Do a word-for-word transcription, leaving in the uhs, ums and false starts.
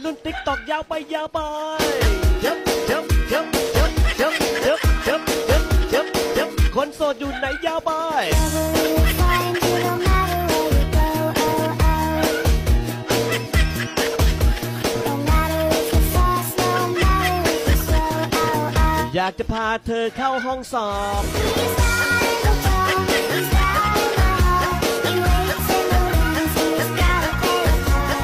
รุ่นติ๊กตอกยาวไปยาวไปเจ็บเจ็บเจ็บเจ็บเจ็บเจ็บเจ็บเจ็บเจ็บเจ็บคนโสดอยู่ไหนยาวไปอยากจะพาเธอเข้าห้องสอบ